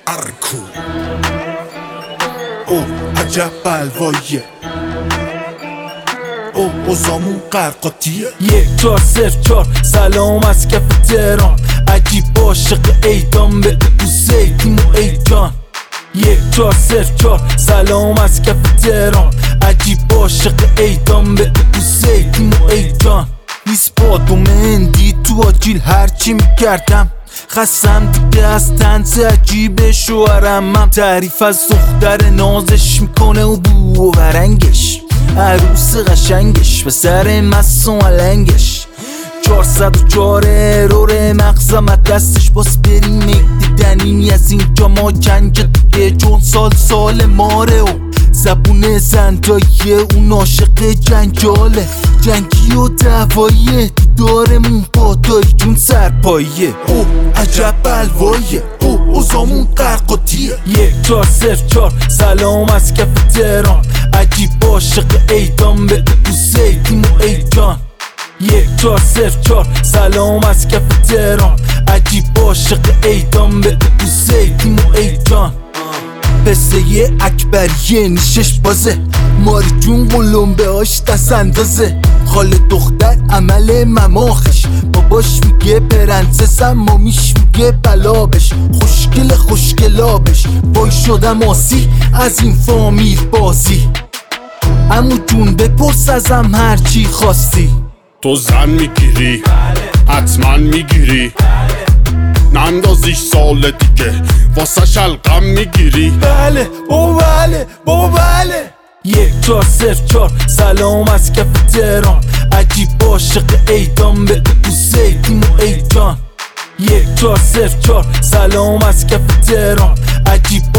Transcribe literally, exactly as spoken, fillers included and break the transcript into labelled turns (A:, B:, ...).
A: ارکو او عجب بلواییه، او اوزامون قرقاتیه.
B: یک چار صفر چار سلام از کف تهران، عجیب عاشق ایدان به بوسیدیم و ای جان. یک چار صفر چار سلام از کف تهران، عجیب عاشق ایدان به بوسیدیم و ای جان. نیست باد و مهندی تو آجیل هرچی میکردم، خستم دیگه از تنز عجیب شوهرمم. تعریف از دختر نازش میکنه و بو و برنگش، عروس قشنگش به سر مست و ملنگش. چهارصد و چهار ارور مغزم از دستش، باز بریم دیدنی از اینجا ما جنگ دیگه، چون سال سال ماره و زبون زندایی اون عاشق جنجاله. جنگی و دعواییه دارمون پاتایی جون سرپاییه،
A: او عجب بلواییه، او اوزامون قرقاتیه.
B: یک چار صفر چار سلام از کف تهران، عجیب عاشق ایدان به بوسیدیم و ای جان. یک چار صفر چار سلام از کف تهران، عجیب عاشق ایدان به بوسیدیم و ای جان. قصه اکبریه نیشش بازه، ماری جون قلمبه هاش دست اندازه. خال دختر عمل مماخش، باباش میگه پرنسس مامیش میگه بلابش. خوشگل خوشگلابش وای شدم آسی از این فامیل بازی. عمو جون بپرس ازم هرچی خواستی.
C: تو زن میگیری حتما میگیری، نندازیش سال دیگه واسه شلقم میگیری.
B: بله بابا بله بابا بله. یک چار صفر چار سلام از کف تهران، عجیب عاشق ایدان به بوسیدیم و ای جان. یک چار صفر چار سلام از کف تهران، عجیب